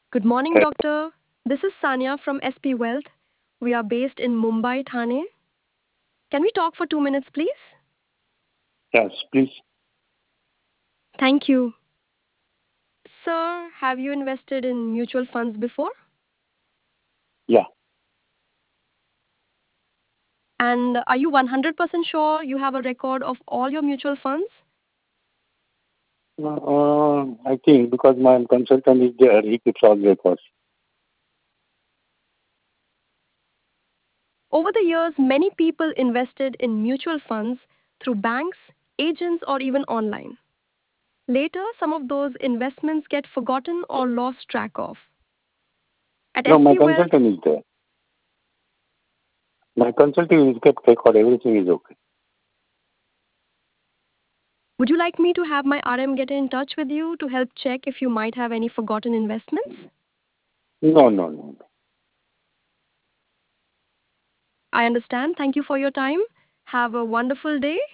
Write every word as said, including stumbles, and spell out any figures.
Good morning, doctor. This is Sanya from S P Wealth. We are based in Mumbai, Thane. Can we talk for two minutes, please? Yes, please. Thank you. Sir, have you invested in mutual funds before? Yeah. And are you one hundred percent sure you have a record of all your mutual funds? Uh, I think because my consultant is there, he keeps all records. Over the years, many people invested in mutual funds through banks, agents, or even online. Later, some of those investments get forgotten or lost track of. At No, my S P Wealth, consultant is there. My consultant is kept record. Everything is okay. would you like me to have my R M get in touch with you to help check if you might have any forgotten investments? No, no, no. I understand. Thank you for your time. Have a wonderful day.